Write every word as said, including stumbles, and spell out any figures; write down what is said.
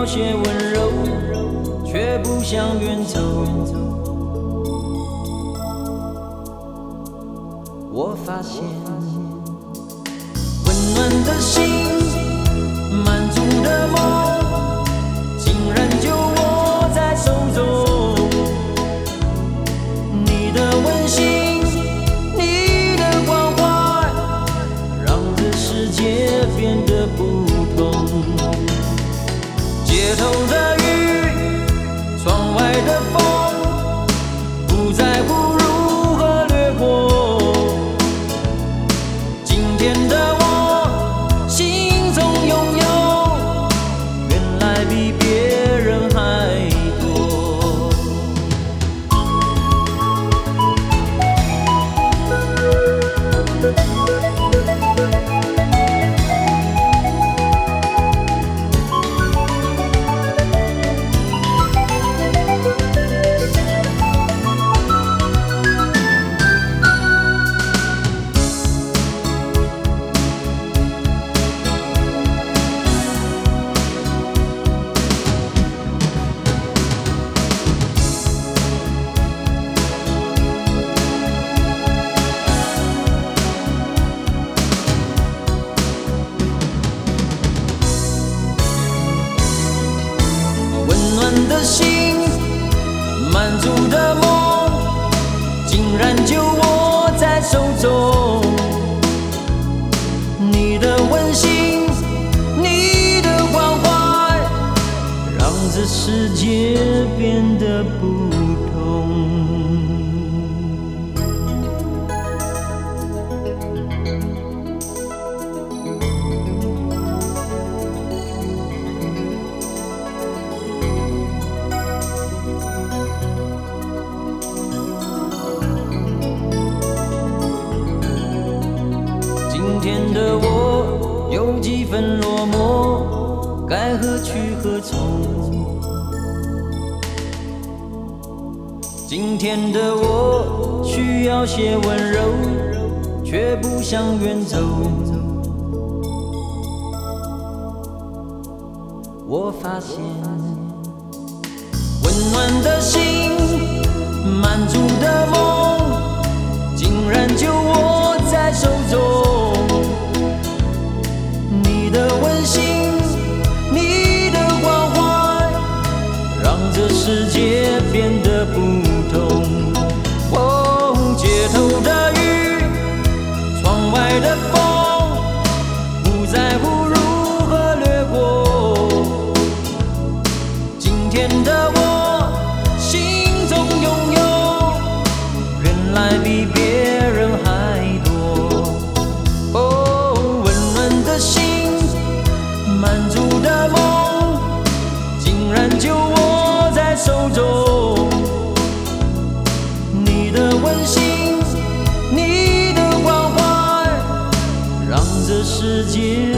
要些温柔，却不想远走。我发现温暖的心，满足的梦，竟然就握在手中。你的温馨，你的关怀，让这世界变得不同。街头的雨，窗外的风，不在乎如何掠过。今天的我，心中拥有，原来比别人还多。温暖的心，满足的梦，竟然就握在手中。你的温馨，你的关怀，让这世界变得不同。今天的我有几分落寞，该何去何从？今天的我需要些温柔，却不想远走。我发现温暖的心，满足的梦，竟然就握在手中。你的温馨，你的关怀，让这世界变得不同。哦，街头的雨，窗外的风，不在乎如何掠过。今天的我，心中拥有，原来比别人还多。哦，温暖的心，满足的梦，竟然就握在手中。你的温馨，你的关怀，让这世界